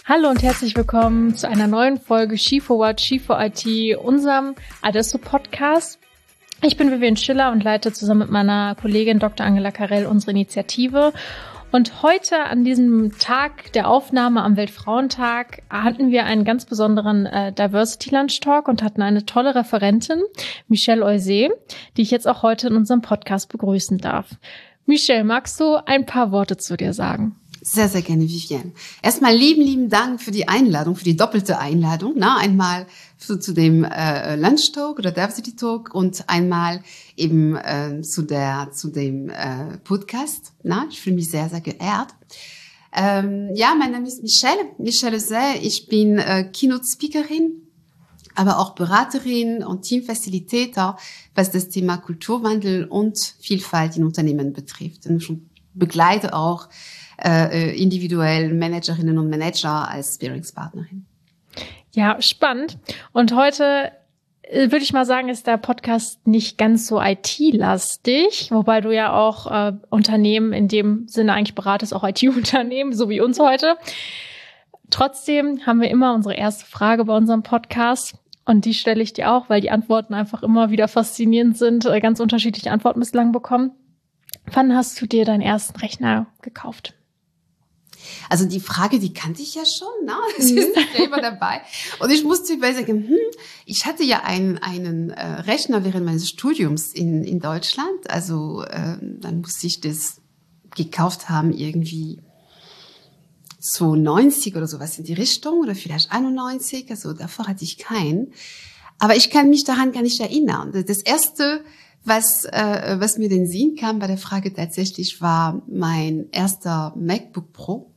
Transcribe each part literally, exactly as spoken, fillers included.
Hallo und herzlich willkommen zu einer neuen Folge She for What, She for I T, unserem Adesso Podcast. Ich bin Vivian Schiller und leite zusammen mit meiner Kollegin Doktor Angela Karell unsere Initiative. Und heute an diesem Tag der Aufnahme am Weltfrauentag hatten wir einen ganz besonderen äh, Diversity Lunch Talk und hatten eine tolle Referentin, Michelle Eusé, die ich jetzt auch heute in unserem Podcast begrüßen darf. Michelle, magst du ein paar Worte zu dir sagen? Sehr, sehr gerne, Vivian. Erstmal lieben, lieben Dank für die Einladung, für die doppelte Einladung. Na, einmal zu, zu dem äh, Lunch Talk oder Diversity Talk und einmal eben äh, zu der zu dem äh, Podcast. Na, ich fühle mich sehr, sehr geehrt. Ähm, ja, mein Name ist Michelle, Michelle Eusé. Ich bin äh, Keynote-Speakerin, aber auch Beraterin und Teamfacilitator, was das Thema Kulturwandel und Vielfalt in Unternehmen betrifft. Und ich begleite auch äh, individuell Managerinnen und Manager als Sparingspartnerin. Ja, spannend. Und heute äh, würde ich mal sagen, ist der Podcast nicht ganz so I T-lastig, wobei du ja auch äh, Unternehmen in dem Sinne eigentlich beratest, auch I T-Unternehmen, so wie uns heute. Trotzdem haben wir immer unsere erste Frage bei unserem Podcast. Und die stelle ich dir auch, weil die Antworten einfach immer wieder faszinierend sind, äh, ganz unterschiedliche Antworten bislang bekommen. Wann hast du dir deinen ersten Rechner gekauft? Also die Frage, die kannte ich ja schon, ne? Das ist selber dabei. Und ich musste überlegen, hm, ich hatte ja einen, einen äh, Rechner während meines Studiums in, in Deutschland. Also äh, dann musste ich das gekauft haben, irgendwie zweiundneunzig oder sowas in die Richtung oder vielleicht einundneunzig. Also davor hatte ich keinen. Aber ich kann mich daran gar nicht erinnern. Das erste, was äh, was mir in den Sinn kam bei der Frage tatsächlich, war mein erster MacBook Pro.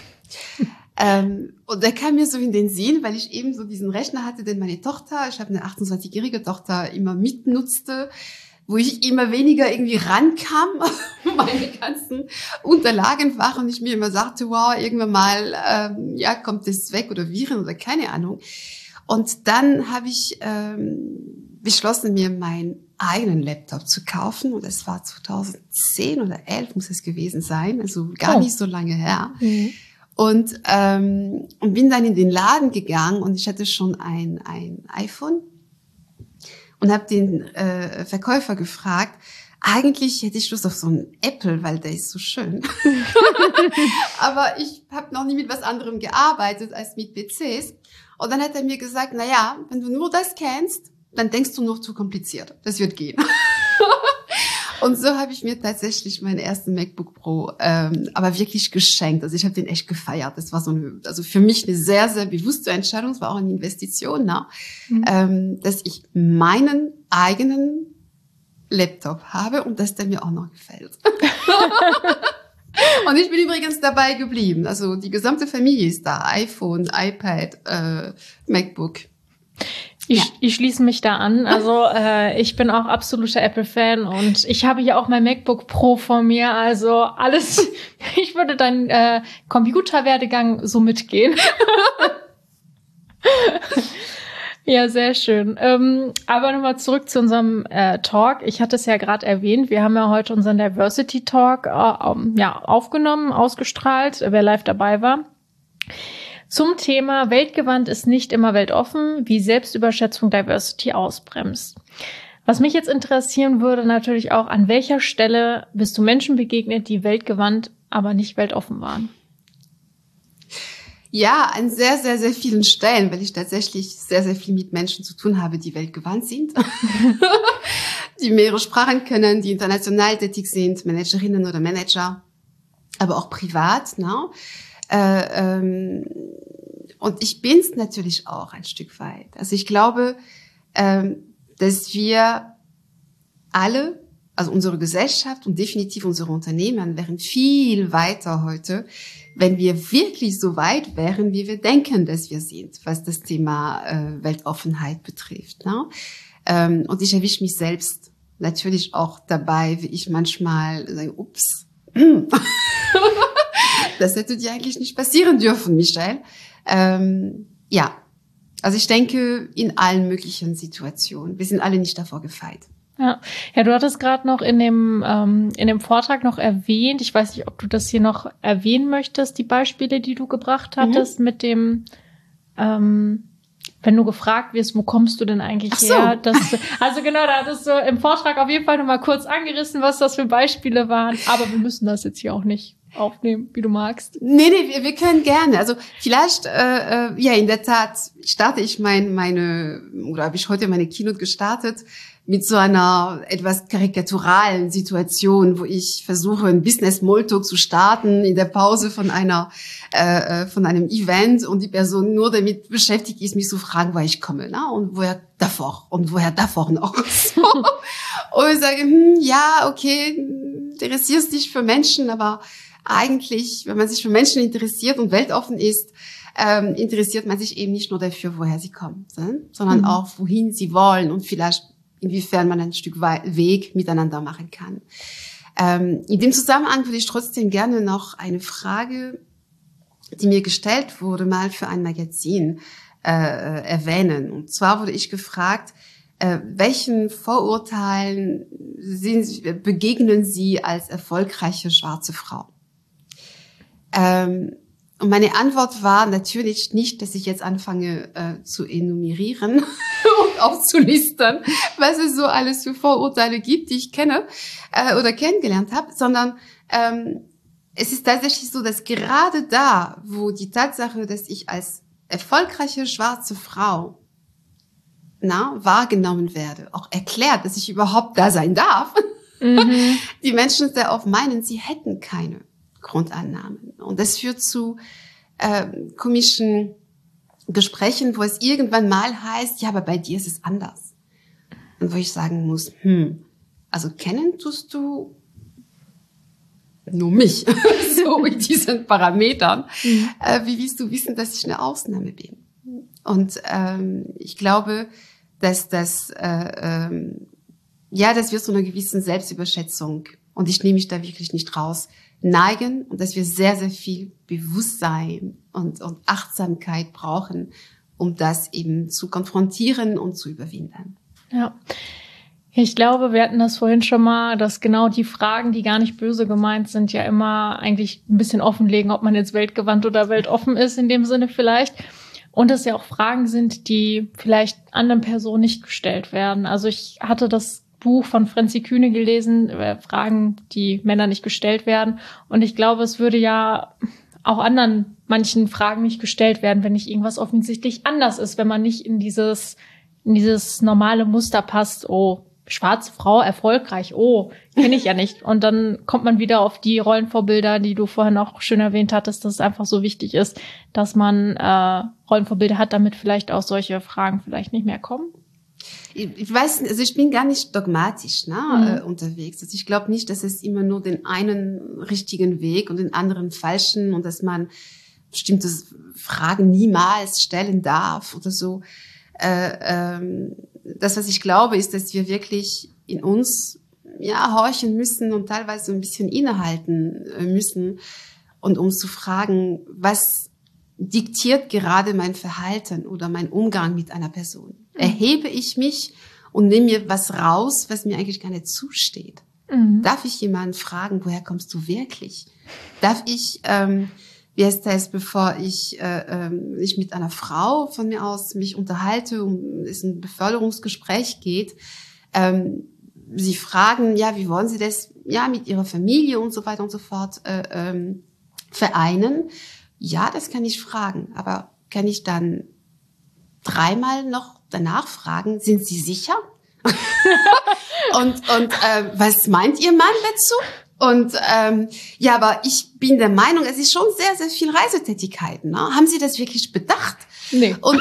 ähm, und der kam mir so in den Sinn, weil ich eben so diesen Rechner hatte, den meine Tochter, ich habe eine achtundzwanzigjährige Tochter, immer mitnutzte, wo ich immer weniger irgendwie rankam, meine ganzen Unterlagen waren und ich mir immer sagte, wow, irgendwann mal ähm, ja kommt das weg oder Viren oder keine Ahnung. Und dann habe ich ähm, beschlossen, mir meinen eigenen Laptop zu kaufen. Und das war zweitausendzehn oder elf muss es gewesen sein, also gar oh. nicht so lange her. Mhm. Und ähm, und bin dann in den Laden gegangen und ich hatte schon ein ein iPhone und habe den äh, Verkäufer gefragt, eigentlich hätte ich Lust auf so einen Apple, weil der ist so schön. Aber ich habe noch nie mit was anderem gearbeitet als mit P Cs. Und dann hat er mir gesagt, na ja, wenn du nur das kennst, dann denkst du noch zu kompliziert. Das wird gehen. Und so habe ich mir tatsächlich meinen ersten MacBook Pro ähm, aber wirklich geschenkt. Also ich habe den echt gefeiert. Das war so eine, also für mich eine sehr, sehr bewusste Entscheidung. Es war auch eine Investition, ne? Mhm. Ähm, dass ich meinen eigenen Laptop habe und dass der mir auch noch gefällt. Und ich bin übrigens dabei geblieben. Also die gesamte Familie ist da. iPhone, iPad, äh, MacBook. Ich, ja. ich schließe mich da an. Also äh, ich bin auch absoluter Apple-Fan und ich habe hier auch mein MacBook Pro vor mir. Also alles, ich würde deinen äh, Computerwerdegang so mitgehen. Ja, sehr schön. Ähm, aber nochmal zurück zu unserem äh, Talk. Ich hatte es ja gerade erwähnt, wir haben ja heute unseren Diversity Talk äh, um, ja, aufgenommen, ausgestrahlt, wer live dabei war. Zum Thema Weltgewandt ist nicht immer weltoffen, wie Selbstüberschätzung Diversity ausbremst. Was mich jetzt interessieren würde, natürlich auch, an welcher Stelle bist du Menschen begegnet, die weltgewandt, aber nicht weltoffen waren? Ja, an sehr, sehr, sehr vielen Stellen, weil ich tatsächlich sehr, sehr viel mit Menschen zu tun habe, die weltgewandt sind, die mehrere Sprachen können, die international tätig sind, Managerinnen oder Manager, aber auch privat, ne? Äh, ähm, und ich bin's natürlich auch ein Stück weit. Also ich glaube, ähm, dass wir alle, also unsere Gesellschaft und definitiv unsere Unternehmen, wären viel weiter heute, wenn wir wirklich so weit wären, wie wir denken, dass wir sind, was das Thema äh, Weltoffenheit betrifft. Ne? Ähm, und ich erwische mich selbst natürlich auch dabei, wie ich manchmal sage, ups, das hätte dir eigentlich nicht passieren dürfen, Michelle. Ähm, ja, also ich denke, in allen möglichen Situationen. Wir sind alle nicht davor gefeit. Ja, ja, du hattest gerade noch in dem ähm, in dem Vortrag noch erwähnt, ich weiß nicht, ob du das hier noch erwähnen möchtest, die Beispiele, die du gebracht hattest mhm. mit dem, ähm, wenn du gefragt wirst, wo kommst du denn eigentlich Ach so. her? Das, also genau, da hattest du im Vortrag auf jeden Fall noch mal kurz angerissen, was das für Beispiele waren, aber wir müssen das jetzt hier auch nicht aufnehmen, wie du magst. Nee, nee, wir, wir können gerne. Also vielleicht, äh, äh, ja, in der Tat starte ich mein, meine, oder habe ich heute meine Keynote gestartet mit so einer etwas karikaturalen Situation, wo ich versuche, ein Business-Smalltalk zu starten in der Pause von einer, äh, von einem Event und die Person nur damit beschäftigt ist, mich zu fragen, woher ich komme, ne? Und woher davor und woher davor noch. So. Und ich sage, hm, ja, okay, interessierst dich für Menschen, aber eigentlich, wenn man sich für Menschen interessiert und weltoffen ist, ähm, interessiert man sich eben nicht nur dafür, woher sie kommen, sondern mhm. auch, wohin sie wollen und vielleicht inwiefern man ein Stück Weg miteinander machen kann. Ähm, in dem Zusammenhang würde ich trotzdem gerne noch eine Frage, die mir gestellt wurde, mal für ein Magazin äh, erwähnen. Und zwar wurde ich gefragt, äh, welchen Vorurteilen sind, begegnen Sie als erfolgreiche schwarze Frau? Ähm, und meine Antwort war natürlich nicht, dass ich jetzt anfange äh, zu enumerieren und aufzulistern, was es so alles für Vorurteile gibt, die ich kenne äh, oder kennengelernt habe, sondern ähm, es ist tatsächlich so, dass gerade da, wo die Tatsache, dass ich als erfolgreiche schwarze Frau na, wahrgenommen werde, auch erklärt, dass ich überhaupt da sein darf, mhm. die Menschen sehr oft meinen, sie hätten keine Grundannahmen. Und das führt zu äh, komischen Gesprächen, wo es irgendwann mal heißt, ja, aber bei dir ist es anders. Und wo ich sagen muss, hm, also kennen tust du nur mich, so mit diesen Parametern. Mhm. Äh, wie willst du wissen, dass ich eine Ausnahme bin? Und ähm, ich glaube, dass das, äh, ähm, ja, dass wir zu einer gewissen Selbstüberschätzung, und ich nehme mich da wirklich nicht raus, neigen und dass wir sehr, sehr viel Bewusstsein und, und Achtsamkeit brauchen, um das eben zu konfrontieren und zu überwinden. Ja. Ich glaube, wir hatten das vorhin schon mal, dass genau die Fragen, die gar nicht böse gemeint sind, ja immer eigentlich ein bisschen offenlegen, ob man jetzt weltgewandt oder weltoffen ist, in dem Sinne vielleicht. Und dass ja auch Fragen sind, die vielleicht anderen Personen nicht gestellt werden. Also ich hatte das Buch von Franzi Kühne gelesen, äh, Fragen, die Männer nicht gestellt werden. Und ich glaube, es würde ja auch anderen manchen Fragen nicht gestellt werden, wenn nicht irgendwas offensichtlich anders ist, wenn man nicht in dieses, in dieses normale Muster passt. Oh, schwarze Frau, erfolgreich, oh, kenne ich ja nicht. Und dann kommt man wieder auf die Rollenvorbilder, die du vorhin auch schön erwähnt hattest, dass es einfach so wichtig ist, dass man äh, Rollenvorbilder hat, damit vielleicht auch solche Fragen vielleicht nicht mehr kommen. Ich weiß, also ich bin gar nicht dogmatisch ne, mhm. äh, unterwegs. Also ich glaube nicht, dass es immer nur den einen richtigen Weg und den anderen falschen und dass man bestimmte Fragen niemals stellen darf oder so. Äh, ähm, das, was ich glaube, ist, dass wir wirklich in uns ja horchen müssen und teilweise ein bisschen innehalten müssen und um zu fragen, was diktiert gerade mein Verhalten oder mein Umgang mit einer Person? Erhebe ich mich und nehme mir was raus, was mir eigentlich gar nicht zusteht? Mhm. Darf ich jemanden fragen, woher kommst du wirklich? Darf ich, ähm, wie heißt das, bevor ich, äh, ähm, ich mit einer Frau von mir aus mich unterhalte und es ein Beförderungsgespräch geht, ähm, sie fragen, ja, wie wollen Sie das, ja, mit Ihrer Familie und so weiter und so fort äh, ähm, vereinen? Ja, das kann ich fragen, aber kann ich dann dreimal noch danach fragen, sind Sie sicher? und und äh, was meint Ihr Mann dazu? Und ähm, ja, aber ich bin der Meinung, es ist schon sehr, sehr viel Reisetätigkeiten. Ne? Haben Sie das wirklich bedacht? Nee. Und,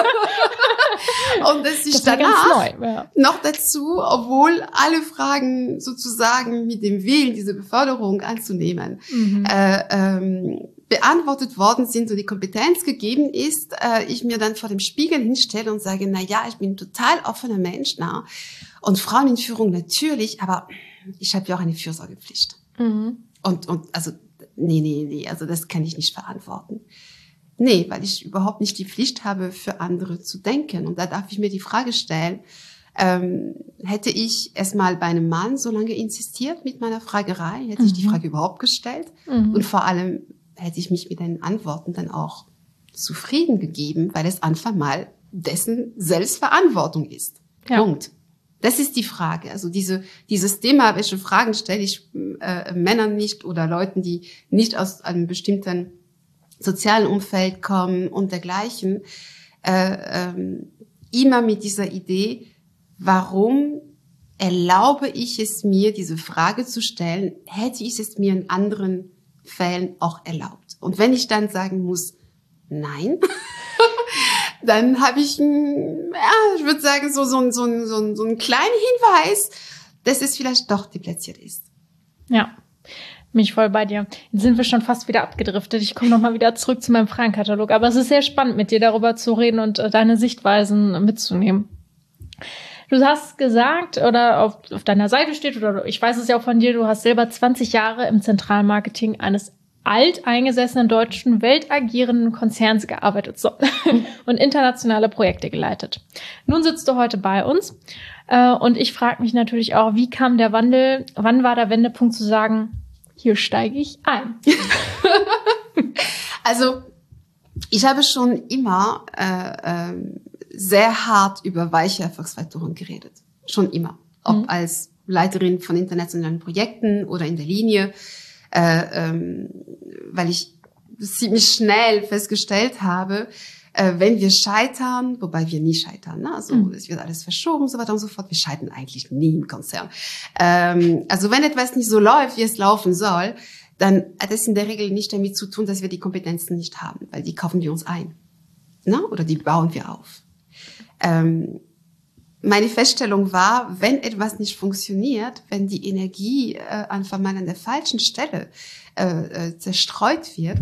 und das ist das danach neu, ja. noch dazu, obwohl alle Fragen sozusagen mit dem Willen, diese Beförderung anzunehmen, mhm. äh, ähm, beantwortet worden sind und die Kompetenz gegeben ist, äh, ich mir dann vor dem Spiegel hinstelle und sage, na ja, ich bin ein total offener Mensch, na, und Frauen in Führung natürlich, aber ich habe ja auch eine Fürsorgepflicht. Mhm. Und, und, also, nee, nee, nee, also das kann ich nicht verantworten. Nee, weil ich überhaupt nicht die Pflicht habe, für andere zu denken. Und da darf ich mir die Frage stellen, Ähm, hätte ich erstmal bei einem Mann so lange insistiert mit meiner Fragerei, hätte mhm. ich die Frage überhaupt gestellt. Mhm. Und vor allem hätte ich mich mit den Antworten dann auch zufrieden gegeben, weil es einfach mal dessen Selbstverantwortung ist. Ja. Punkt. Das ist die Frage. Also diese, dieses Thema, welche Fragen stelle ich äh, Männern nicht oder Leuten, die nicht aus einem bestimmten sozialen Umfeld kommen und dergleichen, äh, ähm, immer mit dieser Idee, warum erlaube ich es mir, diese Frage zu stellen, hätte ich es mir in anderen Fällen auch erlaubt. Und wenn ich dann sagen muss, nein, dann habe ich, ein, ja, ich würde sagen, so, so, so, so, so einen kleinen Hinweis, dass es vielleicht doch deplatziert ist. Ja, bin ich voll bei dir. Jetzt sind wir schon fast wieder abgedriftet. Ich komme nochmal wieder zurück zu meinem Fragenkatalog. Aber es ist sehr spannend, mit dir darüber zu reden und äh, deine Sichtweisen mitzunehmen. Du hast gesagt, oder auf, auf deiner Seite steht, oder ich weiß es ja auch von dir, du hast selber zwanzig Jahre im Zentralmarketing eines alteingesessenen deutschen weltagierenden Konzerns gearbeitet so, und internationale Projekte geleitet. Nun sitzt du heute bei uns äh, und ich frage mich natürlich auch, wie kam der Wandel, wann war der Wendepunkt zu sagen, hier steige ich ein? Also ich habe schon immer äh, äh, sehr hart über weiche Erfolgsfaktoren geredet. Schon immer. Ob mhm. als Leiterin von internationalen Projekten oder in der Linie. Äh, ähm, weil ich ziemlich schnell festgestellt habe, äh, wenn wir scheitern, wobei wir nie scheitern, ne? Also mhm. es wird alles verschoben, so weiter und so fort, wir scheitern eigentlich nie im Konzern. Ähm, also wenn etwas nicht so läuft, wie es laufen soll, dann hat es in der Regel nicht damit zu tun, dass wir die Kompetenzen nicht haben, weil die kaufen wir uns ein, ne? Oder die bauen wir auf. Ähm, Meine Feststellung war, wenn etwas nicht funktioniert, wenn die Energie äh, einfach mal an der falschen Stelle äh, äh, zerstreut wird,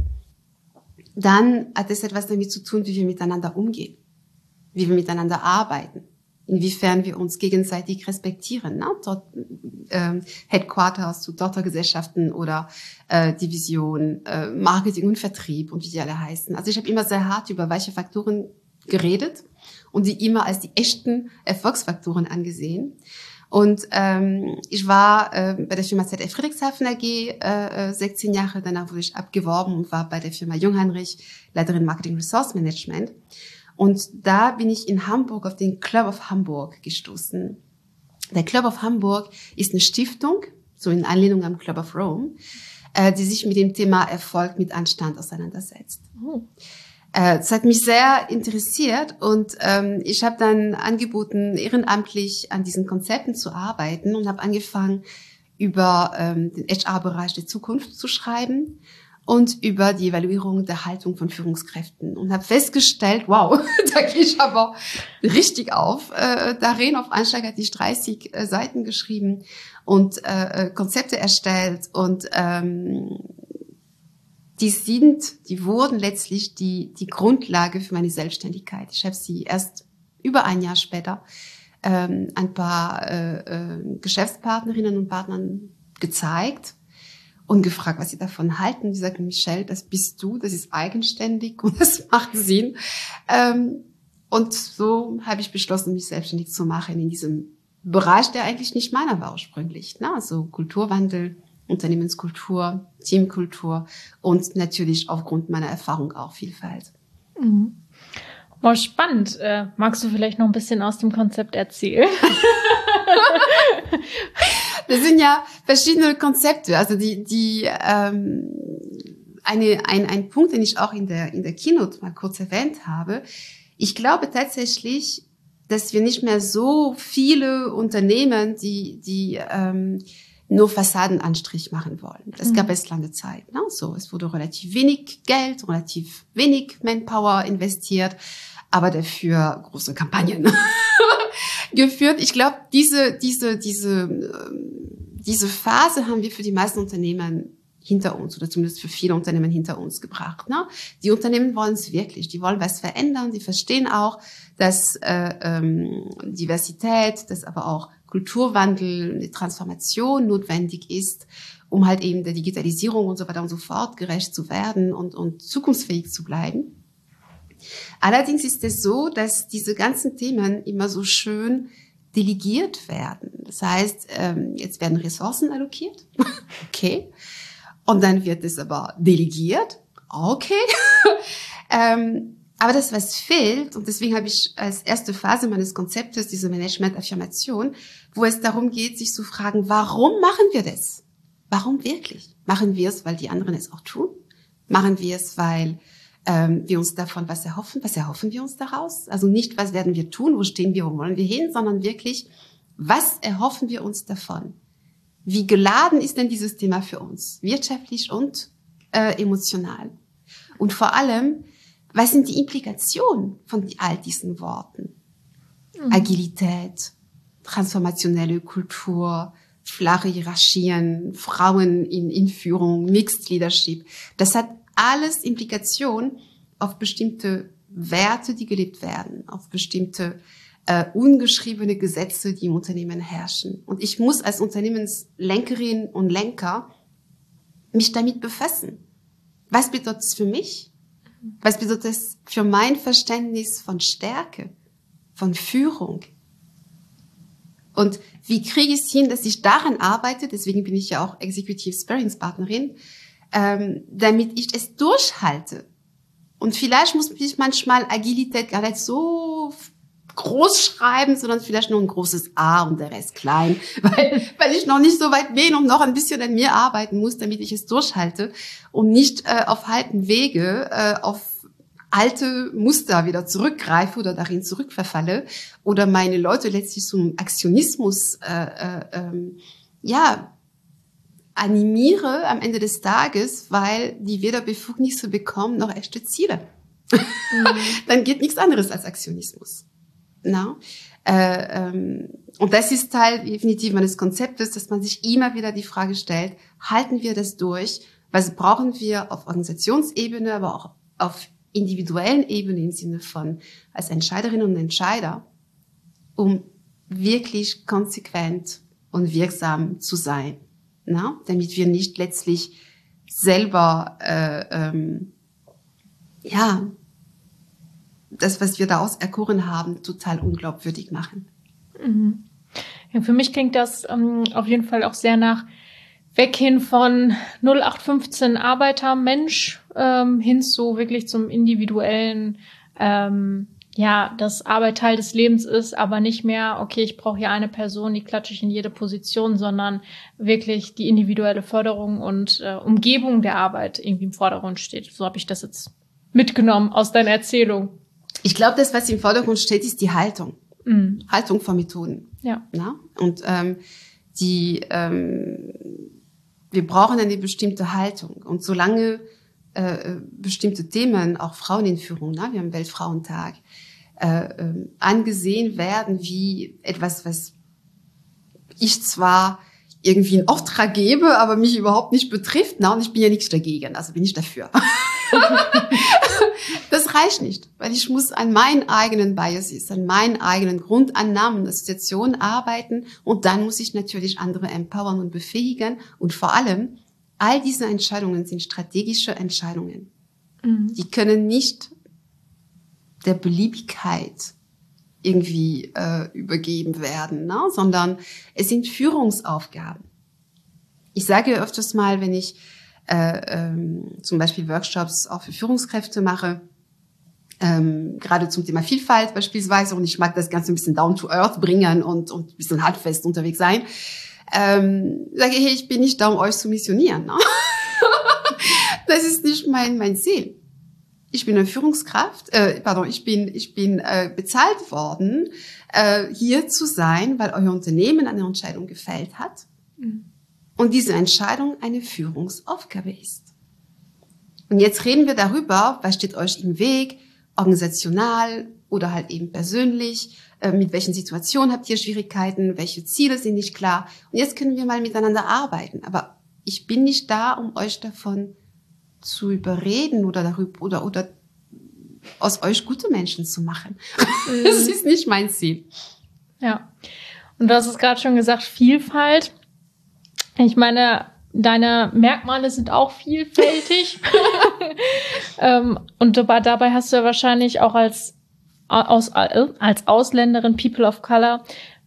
dann hat es etwas damit zu tun, wie wir miteinander umgehen, wie wir miteinander arbeiten, inwiefern wir uns gegenseitig respektieren. Ne? Dort, äh, Headquarters zu Tochtergesellschaften oder äh, Division, äh, Marketing und Vertrieb und wie die alle heißen. Also ich habe immer sehr hart über weiche Faktoren geredet und die immer als die echten Erfolgsfaktoren angesehen. Und ähm, ich war äh, bei der Firma Z F Friedrichshafen A G äh, sechzehn Jahre, danach wurde ich abgeworben und war bei der Firma Jungheinrich Leiterin Marketing Resource Management. Und da bin ich in Hamburg auf den Club of Hamburg gestoßen. Der Club of Hamburg ist eine Stiftung, so in Anlehnung am Club of Rome, äh, die sich mit dem Thema Erfolg mit Anstand auseinandersetzt. Oh. Das hat mich sehr interessiert und ähm, ich habe dann angeboten, ehrenamtlich an diesen Konzepten zu arbeiten und habe angefangen, über ähm, den H R-Bereich der Zukunft zu schreiben und über die Evaluierung der Haltung von Führungskräften und habe festgestellt, wow, da gehe ich aber richtig auf. Äh, darin auf Anschlag hatte ich dreißig äh, Seiten geschrieben und äh, Konzepte erstellt und ähm, Die sind, die wurden letztlich die, die Grundlage für meine Selbstständigkeit. Ich habe sie erst über ein Jahr später ähm, ein paar äh, äh, Geschäftspartnerinnen und Partnern gezeigt und gefragt, was sie davon halten. Die sagten, Michelle, das bist du, das ist eigenständig und das macht Sinn. Ähm, und so habe ich beschlossen, mich selbstständig zu machen in diesem Bereich, der eigentlich nicht meiner war ursprünglich. Ne? Also Kulturwandel, Unternehmenskultur, Teamkultur und natürlich aufgrund meiner Erfahrung auch Vielfalt. Mhm. Oh, spannend. Äh, magst du vielleicht noch ein bisschen aus dem Konzept erzählen? Das sind ja verschiedene Konzepte. Also die, die ähm, eine, ein, ein Punkt, den ich auch in der in der Keynote mal kurz erwähnt habe. Ich glaube tatsächlich, dass wir nicht mehr so viele Unternehmen, die die ähm, nur Fassadenanstrich machen wollen. Das gab es lange Zeit. Ne? So, es wurde relativ wenig Geld, relativ wenig Manpower investiert, aber dafür große Kampagnen geführt. Ich glaube, diese diese diese diese Phase haben wir für die meisten Unternehmen hinter uns oder zumindest für viele Unternehmen hinter uns gebracht. Ne? Die Unternehmen wollen es wirklich, die wollen was verändern, die verstehen auch, dass äh, ähm, Diversität, dass aber auch Kulturwandel, eine Transformation notwendig ist, um halt eben der Digitalisierung und so weiter und so fort gerecht zu werden und, und zukunftsfähig zu bleiben. Allerdings ist es so, dass diese ganzen Themen immer so schön delegiert werden. Das heißt, ähm, jetzt werden Ressourcen allokiert. Okay. Und dann wird es aber delegiert. Okay. ähm, aber das, was fehlt, und deswegen habe ich als erste Phase meines Konzeptes diese Management-Affirmation, wo es darum geht, sich zu fragen, warum machen wir das? Warum wirklich? Machen wir es, weil die anderen es auch tun? Machen wir es, weil ähm, wir uns davon was erhoffen? Was erhoffen wir uns daraus? Also nicht, was werden wir tun, wo stehen wir, wo wollen wir hin, sondern wirklich, was erhoffen wir uns davon? Wie geladen ist denn dieses Thema für uns? Wirtschaftlich und äh, emotional. Und vor allem, was sind die Implikationen von all diesen Worten? Mhm. Agilität, transformationelle Kultur, flache Hierarchien, Frauen in, in Führung, Mixed Leadership. Das hat alles Implikationen auf bestimmte Werte, die gelebt werden, auf bestimmte äh, ungeschriebene Gesetze, die im Unternehmen herrschen. Und ich muss als Unternehmenslenkerin und Lenker mich damit befassen. Was bedeutet es für mich? Was bedeutet es für mein Verständnis von Stärke, von Führung? Und wie kriege ich es hin, dass ich daran arbeite, deswegen bin ich ja auch Executive Sparringspartnerin, ähm, damit ich es durchhalte. Und vielleicht muss ich manchmal Agilität gar nicht so groß schreiben, sondern vielleicht nur ein großes A und der Rest klein, weil, weil ich noch nicht so weit bin und noch ein bisschen an mir arbeiten muss, damit ich es durchhalte und nicht äh, auf halten Wege äh, auf alte Muster wieder zurückgreife oder darin zurückverfalle oder meine Leute letztlich zum Aktionismus äh, äh, ähm, ja animiere am Ende des Tages, weil die weder Befugnisse bekommen noch echte Ziele. Mhm. Dann geht nichts anderes als Aktionismus. Na? Äh, ähm, und das ist Teil definitiv meines Konzeptes, dass man sich immer wieder die Frage stellt, halten wir das durch? Was brauchen wir auf Organisationsebene, aber auch auf individuellen Ebene im Sinne von als Entscheiderinnen und Entscheider, um wirklich konsequent und wirksam zu sein, na? Damit wir nicht letztlich selber äh, ähm, ja das, was wir daraus erkoren haben, total unglaubwürdig machen. Mhm. Ja, für mich klingt das ähm, auf jeden Fall auch sehr nach weghin von null acht fünfzehn Arbeiter, Mensch, ähm, hin zu wirklich zum individuellen, ähm, ja, dass Arbeit Teil des Lebens ist, aber nicht mehr, okay, ich brauche hier eine Person, die klatsche ich in jede Position, sondern wirklich die individuelle Förderung und äh, Umgebung der Arbeit irgendwie im Vordergrund steht. So habe ich das jetzt mitgenommen aus deiner Erzählung. Ich glaube, das, was im Vordergrund steht, ist die Haltung. Mhm. Haltung von Methoden. Ja. Na? Und ähm, die ähm, wir brauchen eine bestimmte Haltung. Und solange äh, bestimmte Themen, auch Frauen in Führung, na? Wir haben Weltfrauentag, äh, äh, angesehen werden wie etwas, was ich zwar irgendwie in Auftrag gebe, aber mich überhaupt nicht betrifft. Na, und ich bin ja nichts dagegen, also bin ich dafür. Das reicht nicht, weil ich muss an meinen eigenen Biases, an meinen eigenen Grundannahmen, Assoziationen arbeiten und dann muss ich natürlich andere empowern und befähigen und vor allem, all diese Entscheidungen sind strategische Entscheidungen. Mhm. Die können nicht der Beliebigkeit irgendwie äh, übergeben werden, ne? Sondern es sind Führungsaufgaben. Ich sage öfters mal, wenn ich äh, ähm, zum Beispiel Workshops auch für Führungskräfte mache, ähm, gerade zum Thema Vielfalt beispielsweise, und ich mag das Ganze ein bisschen down to earth bringen und, und ein bisschen handfest unterwegs sein, ähm, sage ich, hey, ich bin nicht da, um euch zu missionieren. Ne? Das ist nicht mein, mein Ziel. Ich bin eine Führungskraft, äh, pardon, ich bin, ich bin äh, bezahlt worden, äh, hier zu sein, weil euer Unternehmen eine Entscheidung gefällt hat. Mhm. Und diese Entscheidung eine Führungsaufgabe ist. Und jetzt reden wir darüber, was steht euch im Weg, organisational oder halt eben persönlich, äh, mit welchen Situationen habt ihr Schwierigkeiten, welche Ziele sind nicht klar. Und jetzt können wir mal miteinander arbeiten. Aber ich bin nicht da, um euch davon zu überreden oder darüber oder oder aus euch gute Menschen zu machen. Mhm. Das ist nicht mein Ziel. Ja. Und du hast es gerade schon gesagt, Vielfalt. Ich meine, deine Merkmale sind auch vielfältig. ähm, und dabei, dabei hast du ja wahrscheinlich auch als, aus, als Ausländerin, People of Color,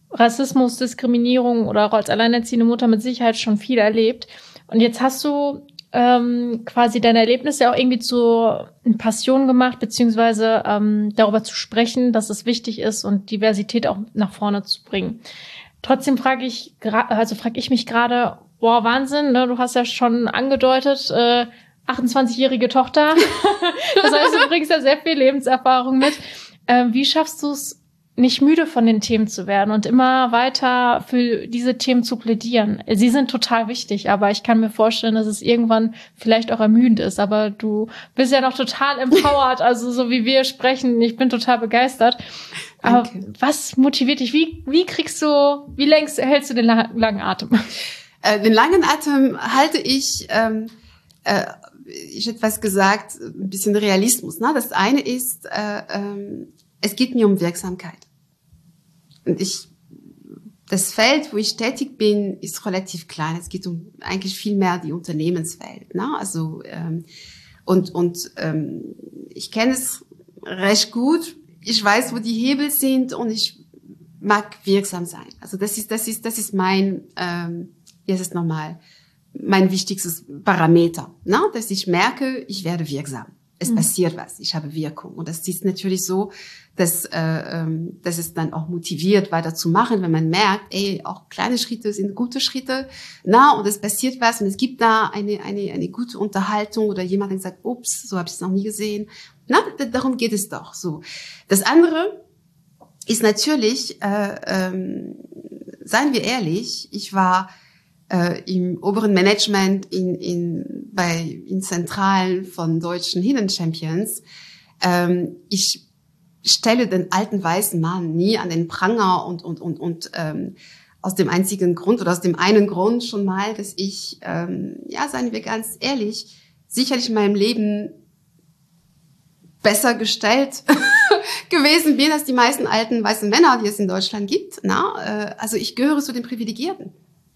Rassismus, Diskriminierung oder auch als alleinerziehende Mutter mit Sicherheit schon viel erlebt. Und jetzt hast du ähm, quasi deine Erlebnisse auch irgendwie zu einer Passion gemacht, beziehungsweise ähm, darüber zu sprechen, dass es wichtig ist und Diversität auch nach vorne zu bringen. Trotzdem frage ich, also frage ich mich gerade, boah, Wahnsinn, ne? Du hast ja schon angedeutet, äh, achtundzwanzigjährige Tochter. Das heißt, du bringst ja sehr viel Lebenserfahrung mit. Äh, wie schaffst du es, nicht müde von den Themen zu werden und immer weiter für diese Themen zu plädieren? Sie sind total wichtig, aber ich kann mir vorstellen, dass es irgendwann vielleicht auch ermüdend ist. Aber du bist ja noch total empowered, also so wie wir sprechen. Ich bin total begeistert. Aber Danke. Was motiviert dich? Wie, wie kriegst du, wie längst hältst du den la- langen Atem? Äh, den langen Atem halte ich, ähm, äh, ich hätte was gesagt, ein bisschen Realismus. Ne? Das eine ist, äh, ähm, es geht mir um Wirksamkeit. Und ich, das Feld, wo ich tätig bin, ist relativ klein. Es geht um eigentlich viel mehr die Unternehmenswelt. Ne? Also ähm, und und ähm, ich kenne es recht gut. Ich weiß, wo die Hebel sind und ich mag wirksam sein. Also das ist das ist das ist mein ähm, jetzt ist normal mein wichtigstes Parameter. Ne? Dass ich merke, ich werde wirksam. Es mhm. passiert was, ich habe Wirkung. Und das ist natürlich so, dass, äh, ähm, dass es dann auch motiviert, weiterzumachen, wenn man merkt, ey, auch kleine Schritte sind gute Schritte, na, und es passiert was und es gibt da eine eine eine gute Unterhaltung oder jemand, der sagt, ups, so habe ich es noch nie gesehen. Na, d- darum geht es doch. So. Das andere ist natürlich, äh, ähm, seien wir ehrlich, ich war äh, im oberen Management in in bei in Zentralen von deutschen Hidden Champions. Ähm, ich stelle den alten weißen Mann nie an den Pranger und und und und ähm, aus dem einzigen Grund oder aus dem einen Grund schon mal, dass ich ähm, ja, seien wir ganz ehrlich, sicherlich in meinem Leben besser gestellt gewesen bin als die meisten alten weißen Männer, die es in Deutschland gibt. Na, äh, also ich gehöre zu den Privilegierten.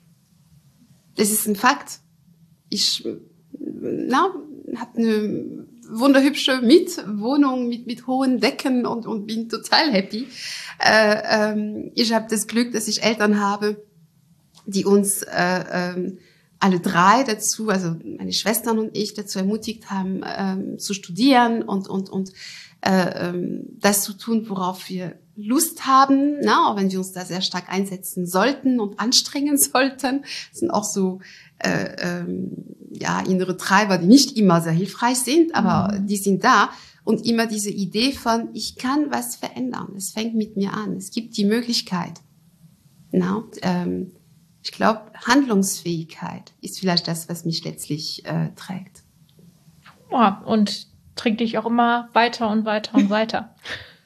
Das ist ein Fakt. Ich na, habe eine wunderhübsche Mietwohnung mit mit hohen Decken und und bin total happy. Äh, ähm, ich habe das Glück, dass ich Eltern habe, die uns äh, ähm, alle drei dazu, also meine Schwestern und ich, dazu ermutigt haben, ähm, zu studieren und und und äh, ähm, das zu tun, worauf wir Lust haben, na, auch wenn wir uns da sehr stark einsetzen sollten und anstrengen sollten. Das sind auch so äh, ähm, ja innere Treiber, die nicht immer sehr hilfreich sind, aber mhm. die sind da. Und immer diese Idee von, ich kann was verändern. Es fängt mit mir an. Es gibt die Möglichkeit. Na, ähm, ich glaube, Handlungsfähigkeit ist vielleicht das, was mich letztlich äh, trägt. Ja, und trägt dich auch immer weiter und weiter und weiter.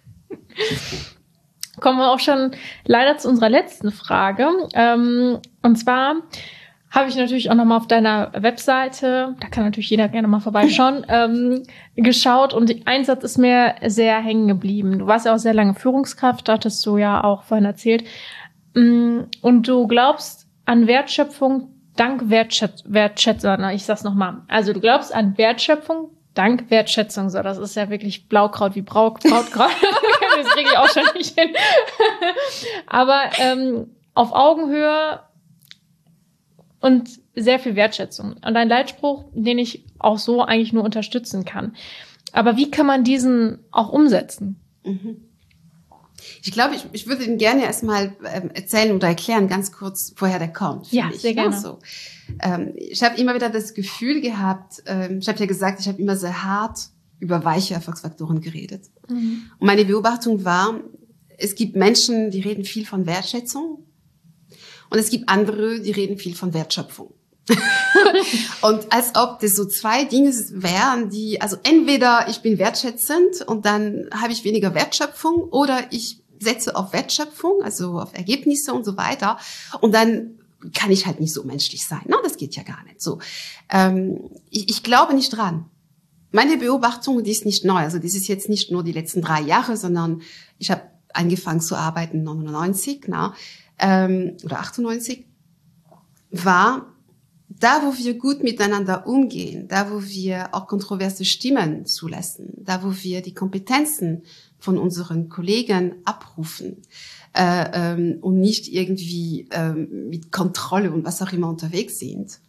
Kommen wir auch schon leider zu unserer letzten Frage. Ähm, und zwar habe ich natürlich auch nochmal auf deiner Webseite, da kann natürlich jeder gerne mal vorbeischauen, ähm, geschaut und ein Satz ist mir sehr hängen geblieben. Du warst ja auch sehr lange Führungskraft, da hattest du ja auch vorhin erzählt. Und du glaubst an Wertschöpfung dank Wertschätz- Wertschätzung. Ich sag's nochmal. Also du glaubst an Wertschöpfung dank Wertschätzung. So, das ist ja wirklich Blaukraut wie Brau- Brautkraut. Das kriege ich auch schon nicht hin. Aber ähm, auf Augenhöhe und sehr viel Wertschätzung. Und ein Leitspruch, den ich auch so eigentlich nur unterstützen kann. Aber wie kann man diesen auch umsetzen? Mhm. Ich glaube, ich, ich würde Ihnen gerne erstmal ähm, erzählen oder erklären, ganz kurz, woher der kommt. Ja, ich, sehr gerne. Ne? So. Ähm, ich habe immer wieder das Gefühl gehabt, ähm, ich habe ja gesagt, ich habe immer sehr hart über weiche Erfolgsfaktoren geredet. Mhm. Und meine Beobachtung war, es gibt Menschen, die reden viel von Wertschätzung und es gibt andere, die reden viel von Wertschöpfung. Und als ob das so zwei Dinge wären, die, also entweder ich bin wertschätzend und dann habe ich weniger Wertschöpfung oder ich setze auf Wertschöpfung, also auf Ergebnisse und so weiter und dann kann ich halt nicht so menschlich sein. No, das geht ja gar nicht so. Ähm, ich, ich glaube nicht dran. Meine Beobachtung, die ist nicht neu, also das ist jetzt nicht nur die letzten drei Jahre, sondern ich habe angefangen zu arbeiten neunundneunzig na, ähm, oder achtundneunzig, war da, wo wir gut miteinander umgehen, da, wo wir auch kontroverse Stimmen zulassen, da, wo wir die Kompetenzen von unseren Kollegen abrufen, äh, ähm, und nicht irgendwie ähm, mit Kontrolle und was auch immer unterwegs sind,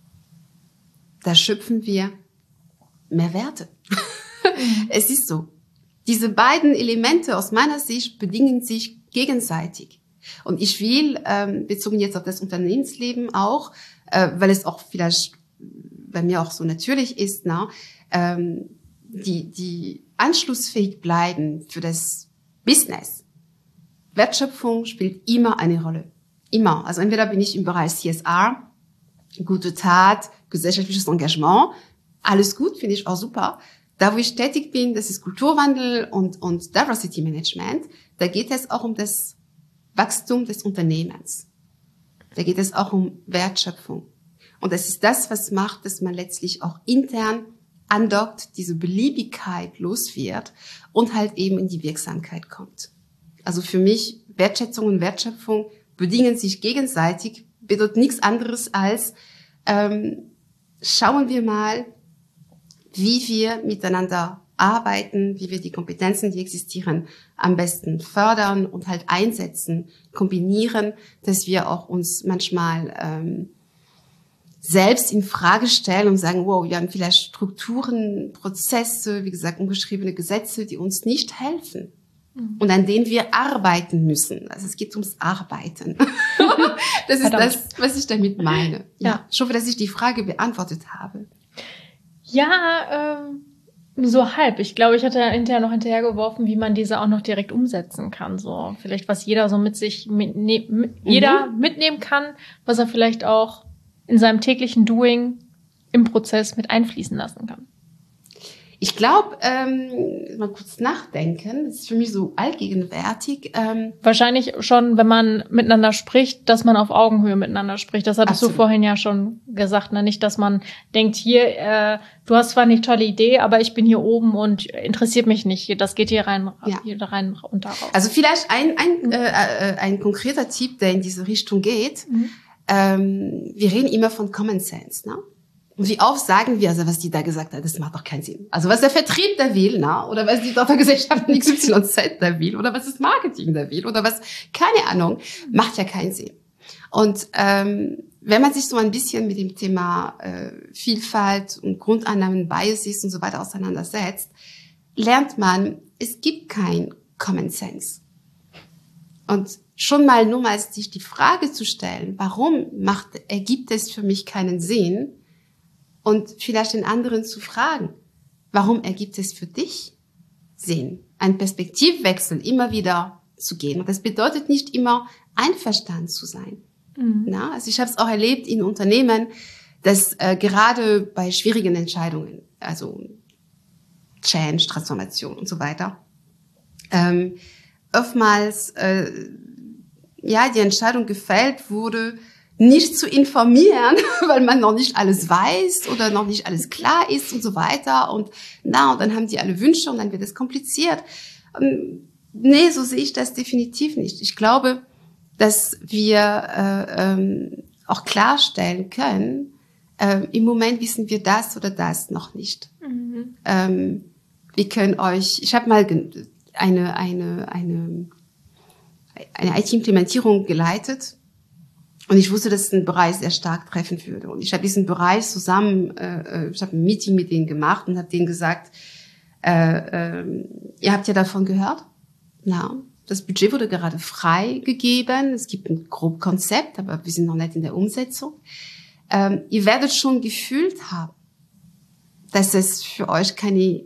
da schöpfen wir mehr Werte. Mhm. Es ist so. Diese beiden Elemente aus meiner Sicht bedingen sich gegenseitig. Und ich will, ähm, bezogen jetzt auf das Unternehmensleben auch, äh, weil es auch vielleicht bei mir auch so natürlich ist, na, ähm, die, die anschlussfähig bleiben für das Business. Wertschöpfung spielt immer eine Rolle. Immer. Also entweder bin ich im Bereich C S R, gute Tat, gesellschaftliches Engagement, alles gut, finde ich auch super. Da, wo ich tätig bin, das ist Kulturwandel und, und Diversity Management. Da geht es auch um das Wachstum des Unternehmens. Da geht es auch um Wertschöpfung. Und das ist das, was macht, dass man letztlich auch intern andockt, diese Beliebigkeit los wird und halt eben in die Wirksamkeit kommt. Also für mich, Wertschätzung und Wertschöpfung bedingen sich gegenseitig, bedeutet nichts anderes als, ähm, schauen wir mal, wie wir miteinander arbeiten, wie wir die Kompetenzen, die existieren, am besten fördern und halt einsetzen, kombinieren, dass wir auch uns manchmal ähm, selbst in Frage stellen und sagen, wow, wir haben vielleicht Strukturen, Prozesse, wie gesagt, ungeschriebene Gesetze, die uns nicht helfen mhm. und an denen wir arbeiten müssen. Also es geht ums Arbeiten. Das ist Verdammt. Das, was ich damit meine. Ja. Ja. Ich hoffe, dass ich die Frage beantwortet habe. Ja, ähm, so halb. Ich glaube, ich hatte hinterher noch hinterhergeworfen, wie man diese auch noch direkt umsetzen kann. So vielleicht, was jeder so mit sich, mitne- mit, jeder mhm. mitnehmen kann, was er vielleicht auch in seinem täglichen Doing im Prozess mit einfließen lassen kann. Ich glaube, ähm, mal kurz nachdenken, das ist für mich so allgegenwärtig. Ähm, Wahrscheinlich schon, wenn man miteinander spricht, dass man auf Augenhöhe miteinander spricht. Das hattest absolut. Du vorhin ja schon gesagt, ne? Nicht, dass man denkt, hier, äh, du hast zwar eine tolle Idee, aber ich bin hier oben und interessiert mich nicht. Das geht hier rein, ja. hier rein und da raus. Also vielleicht ein, ein, mhm. äh, ein konkreter Tipp, der in diese Richtung geht. Mhm. Ähm, wir reden immer von Common Sense, ne? Und wie oft sagen wir, also was die da gesagt hat, das macht doch keinen Sinn. Also was der Vertrieb da will, na, oder was die Tochtergesellschaft X Y Z da will, oder was das Marketing da will, oder was, keine Ahnung, macht ja keinen Sinn. Und ähm, wenn man sich so ein bisschen mit dem Thema äh, Vielfalt und Grundannahmen, Biases und so weiter auseinandersetzt, lernt man, es gibt kein Common Sense. Und schon mal nur mal sich die Frage zu stellen, warum macht, ergibt es für mich keinen Sinn? Und vielleicht den anderen zu fragen, warum ergibt es für dich Sinn? Ein Perspektivwechsel immer wieder zu gehen. Und das bedeutet nicht immer einverstanden zu sein. Mhm. Na, also ich habe es auch erlebt in Unternehmen, dass äh, gerade bei schwierigen Entscheidungen, also Change, Transformation und so weiter, ähm, oftmals äh, ja die Entscheidung gefällt wurde, nicht zu informieren, weil man noch nicht alles weiß oder noch nicht alles klar ist und so weiter. Und na, und dann haben die alle Wünsche und dann wird es kompliziert. Und, nee, so sehe ich das definitiv nicht. Ich glaube, dass wir äh, ähm, auch klarstellen können, äh, im Moment wissen wir das oder das noch nicht. Mhm. Ähm, wir können euch, ich habe mal eine, eine, eine, eine I T-Implementierung geleitet. Und ich wusste, dass es einen Bereich sehr stark treffen würde. Und ich habe diesen Bereich zusammen, äh, ich habe ein Meeting mit denen gemacht und habe denen gesagt, äh, äh, ihr habt ja davon gehört. Ja, das Budget wurde gerade freigegeben. Es gibt ein grob Konzept, aber wir sind noch nicht in der Umsetzung. Ähm, ihr werdet schon gefühlt haben, dass es für euch keine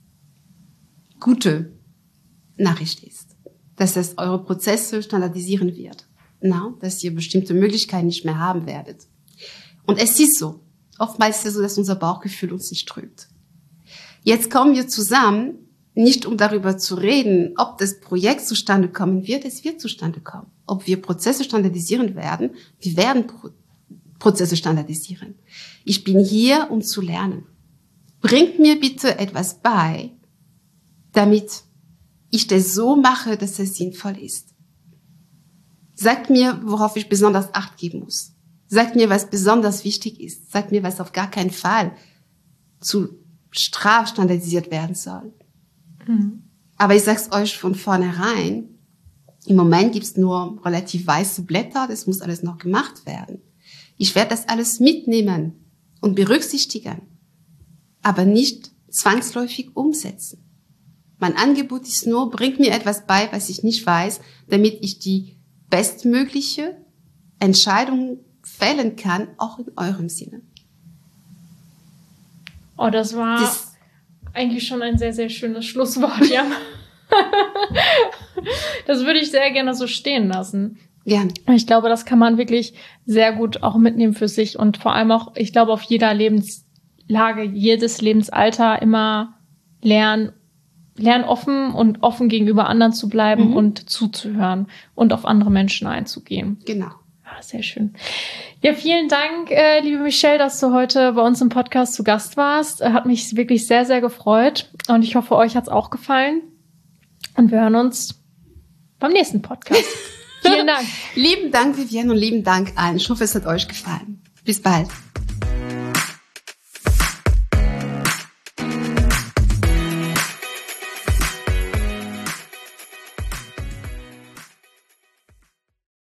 gute Nachricht ist. Dass es eure Prozesse standardisieren wird. Na, dass ihr bestimmte Möglichkeiten nicht mehr haben werdet. Und es ist so. Oftmals ist es so, dass unser Bauchgefühl uns nicht trügt. Jetzt kommen wir zusammen, nicht um darüber zu reden, ob das Projekt zustande kommen wird. Es wird zustande kommen. Ob wir Prozesse standardisieren werden, wir werden Pro- Prozesse standardisieren. Ich bin hier, um zu lernen. Bringt mir bitte etwas bei, damit ich das so mache, dass es sinnvoll ist. Sagt mir, worauf ich besonders Acht geben muss. Sagt mir, was besonders wichtig ist. Sagt mir, was auf gar keinen Fall zu strafstandardisiert werden soll. Mhm. Aber ich sag's euch von vornherein, Im Moment gibt's nur relativ weiße Blätter, das muss alles noch gemacht werden. Ich werde das alles mitnehmen und berücksichtigen, aber nicht zwangsläufig umsetzen. Mein Angebot ist nur, bringt mir etwas bei, was ich nicht weiß, damit ich die bestmögliche Entscheidung fällen kann, auch in eurem Sinne. Oh, das war das eigentlich schon ein sehr, sehr schönes Schlusswort, ja. Das würde ich sehr gerne so stehen lassen. Gern. Ich glaube, das kann man wirklich sehr gut auch mitnehmen für sich und vor allem auch, ich glaube, auf jeder Lebenslage, jedes Lebensalter immer lernen, lernen offen und offen gegenüber anderen zu bleiben mhm. und zuzuhören und auf andere Menschen einzugehen. Genau. Ah, sehr schön. Ja, vielen Dank, äh, liebe Michelle, dass du heute bei uns im Podcast zu Gast warst. Hat mich wirklich sehr, sehr gefreut und ich hoffe, euch hat's auch gefallen. Und wir hören uns beim nächsten Podcast. Vielen Dank. Lieben Dank, Vivienne, und lieben Dank allen. Ich hoffe, es hat euch gefallen. Bis bald.